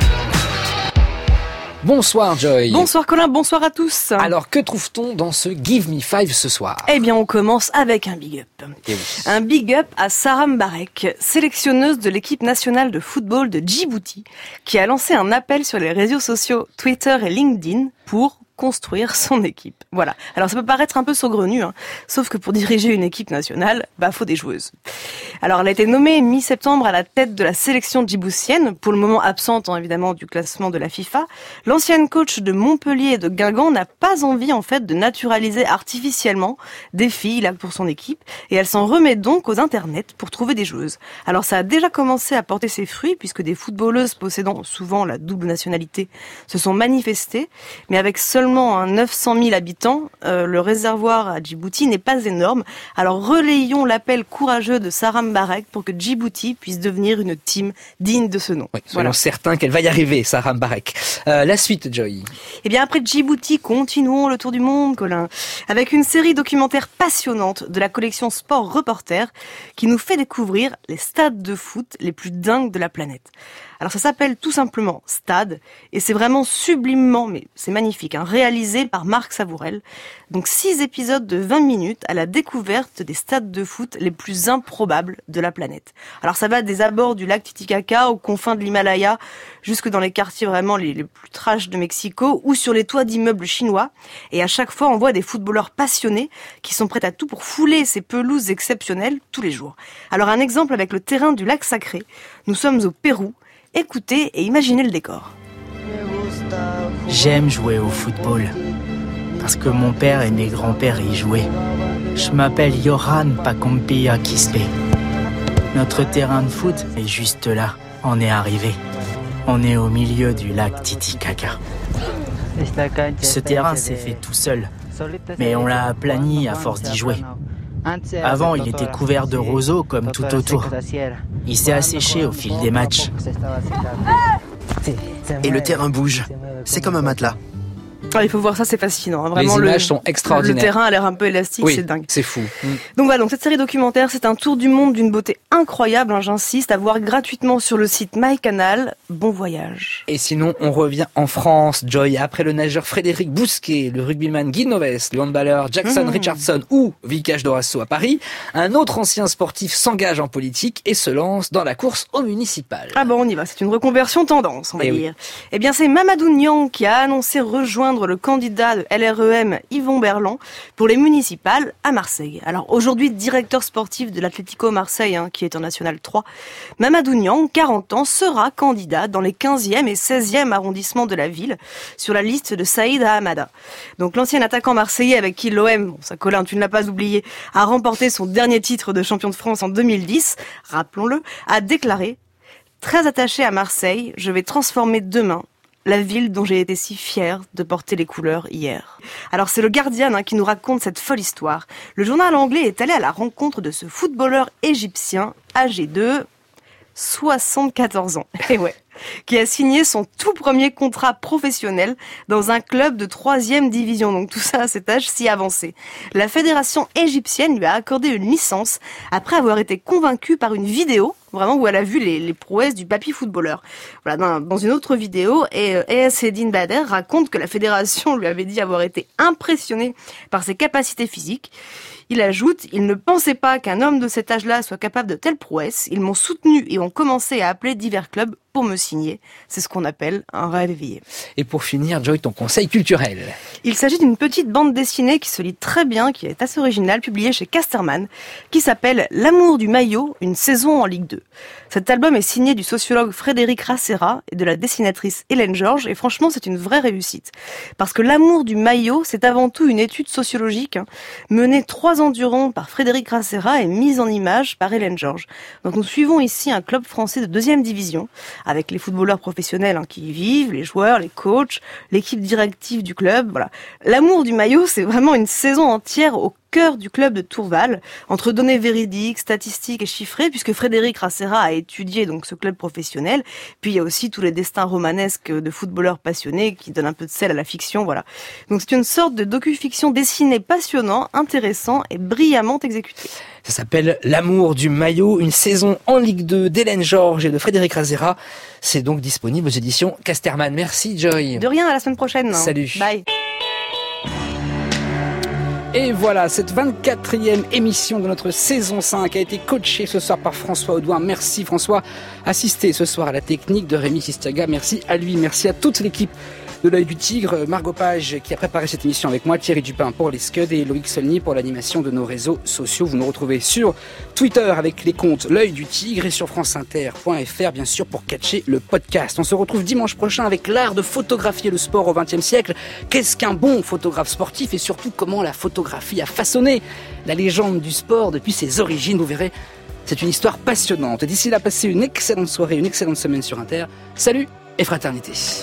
Bonsoir Joy. Bonsoir Colin, bonsoir à tous. Alors que trouve-t-on dans ce Give Me 5 ce soir? Eh bien on commence avec un big up. Oui. Un big up à Sarah Mbarek, sélectionneuse de l'équipe nationale de football de Djibouti, qui a lancé un appel sur les réseaux sociaux Twitter et LinkedIn pour construire son équipe. Voilà. Alors ça peut paraître un peu saugrenu, sauf que pour diriger une équipe nationale, faut des joueuses. Alors elle a été nommée mi-septembre à la tête de la sélection djiboutienne, pour le moment absente évidemment du classement de la FIFA. L'ancienne coach de Montpellier et de Guingamp n'a pas envie en fait de naturaliser artificiellement des filles là pour son équipe, et elle s'en remet donc aux internets pour trouver des joueuses. Alors ça a déjà commencé à porter ses fruits, puisque des footballeuses possédant souvent la double nationalité se sont manifestées, mais avec seulement 900 000 habitants, le réservoir à Djibouti n'est pas énorme. Alors relayons l'appel courageux de Sarah Mbarek pour que Djibouti puisse devenir une team digne de ce nom. Oui, soyons certains qu'elle va y arriver, Sarah Mbarek. La suite, Joy. Eh bien après Djibouti, continuons le tour du monde, Colin, avec une série documentaire passionnante de la collection Sport Reporter qui nous fait découvrir les stades de foot les plus dingues de la planète. Alors ça s'appelle tout simplement Stade, et c'est vraiment sublimement, mais c'est magnifique, réalisé par Marc Savourel. Donc 6 épisodes de 20 minutes à la découverte des stades de foot les plus improbables de la planète. Alors ça va des abords du lac Titicaca aux confins de l'Himalaya, jusque dans les quartiers vraiment les plus trash de Mexico, ou sur les toits d'immeubles chinois. Et à chaque fois, on voit des footballeurs passionnés qui sont prêts à tout pour fouler ces pelouses exceptionnelles tous les jours. Alors un exemple avec le terrain du lac Sacré. Nous sommes au Pérou. Écoutez et imaginez le décor. J'aime jouer au football, parce que mon père et mes grands-pères y jouaient. Je m'appelle Johan Pacompia Kispe. Notre terrain de foot est juste là, on est arrivé. On est au milieu du lac Titicaca. Ce terrain s'est fait tout seul, mais on l'a aplani à force d'y jouer. Avant, il était couvert de roseaux comme tout autour. Il s'est asséché au fil des matchs. Et le terrain bouge. C'est comme un matelas. Il faut voir ça, c'est fascinant. Vraiment, les images sont extraordinaires. Le terrain a l'air un peu élastique, oui, c'est dingue. C'est fou. Donc voilà, donc cette série documentaire, c'est un tour du monde d'une beauté incroyable, j'insiste, à voir gratuitement sur le site MyCanal. Bon voyage. Et sinon, on revient en France, Joy. Après le nageur Frédéric Bousquet, le rugbyman Guy Noves, le handballeur Jackson Richardson ou Vicage Dorasso à Paris, un autre ancien sportif s'engage en politique et se lance dans la course au municipal. Ah bon, on y va, c'est une reconversion tendance, on va dire. Eh bien, c'est Mamadou Niang qui a annoncé rejoindre le candidat de LREM Yvon Berland pour les municipales à Marseille. Alors aujourd'hui directeur sportif de l'Atlético Marseille, qui est en National 3, Mamadou Niang, 40 ans, sera candidat dans les 15e et 16e arrondissements de la ville sur la liste de Saïd Hamada. Donc l'ancien attaquant marseillais avec qui l'OM, ça Colin, tu ne l'as pas oublié, a remporté son dernier titre de champion de France en 2010, rappelons-le, a déclaré « Très attaché à Marseille, je vais transformer demain la ville dont j'ai été si fière de porter les couleurs hier. » Alors c'est le Guardian qui nous raconte cette folle histoire. Le journal anglais est allé à la rencontre de ce footballeur égyptien âgé de 74 ans. Et ouais, qui a signé son tout premier contrat professionnel dans un club de 3e division. Donc tout ça à cet âge si avancé. La fédération égyptienne lui a accordé une licence après avoir été convaincue par une vidéo, vraiment où elle a vu les prouesses du papy footballeur. Voilà, dans une autre vidéo, ES Eddine Bader raconte que la fédération lui avait dit avoir été impressionnée par ses capacités physiques. Il ajoute, ils ne pensaient pas qu'un homme de cet âge-là soit capable de telles prouesses. Ils m'ont soutenu et ont commencé à appeler divers clubs pour me signer. C'est ce qu'on appelle un rêve éveillé. Et pour finir, Joy, ton conseil culturel. Il s'agit d'une petite bande dessinée qui se lit très bien, qui est assez originale, publiée chez Casterman, qui s'appelle L'amour du maillot, une saison en Ligue 2. Cet album est signé du sociologue Frédéric Racera et de la dessinatrice Hélène Georges, et franchement, c'est une vraie réussite. Parce que l'amour du maillot, c'est avant tout une étude sociologique, menée 3 ans durant par Frédéric Racera et mise en image par Hélène Georges. Donc nous suivons ici un club français de 2e division, avec les footballeurs professionnels qui y vivent, les joueurs, les coachs, l'équipe directive du club. Voilà. L'amour du maillot, c'est vraiment une saison entière au cœur du club de Tourval, entre données véridiques, statistiques et chiffrées, puisque Frédéric Racera a étudié donc ce club professionnel. Puis il y a aussi tous les destins romanesques de footballeurs passionnés qui donnent un peu de sel à la fiction, voilà. Donc c'est une sorte de docu-fiction dessinée passionnant, intéressant et brillamment exécuté. Ça s'appelle L'amour du maillot, une saison en Ligue 2 d'Hélène Georges et de Frédéric Racera. C'est donc disponible aux éditions Casterman. Merci Joy. De rien, à la semaine prochaine. Salut. Bye. Et voilà, cette 24e émission de notre saison 5 a été coachée ce soir par François Audouin. Merci François. Assisté ce soir à la technique de Rémi Sistiaga. Merci à lui, merci à toute l'équipe de l'œil du tigre, Margot Page qui a préparé cette émission avec moi, Thierry Dupin pour les scuds et Loïc Solny pour l'animation de nos réseaux sociaux. Vous nous retrouvez sur Twitter avec les comptes l'œil du tigre et sur franceinter.fr bien sûr pour catcher le podcast. On se retrouve dimanche prochain avec l'art de photographier le sport au XXe siècle. Qu'est-ce qu'un bon photographe sportif et surtout comment la photographie a façonné la légende du sport depuis ses origines. Vous verrez, c'est une histoire passionnante. D'ici là, passez une excellente soirée, une excellente semaine sur Inter. Salut et fraternité.